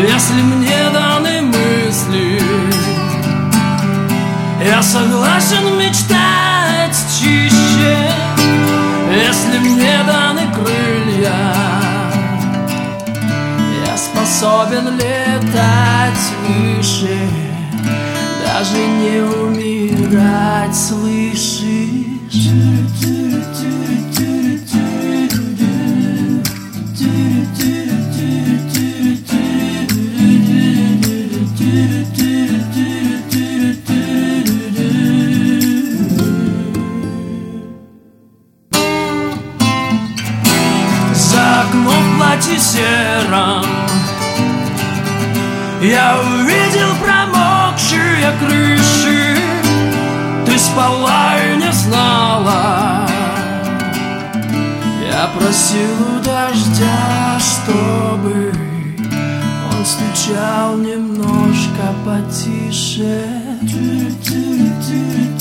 Если мне даны мысли, я согласен мечтать чище. Если мне даны крылья, я способен летать выше, даже не умирать, слышишь? За окном в платье сером я увидел промокшие крыши. Ты спала и не знала. Я просил у дождя, чтобы он стучал немножко потише.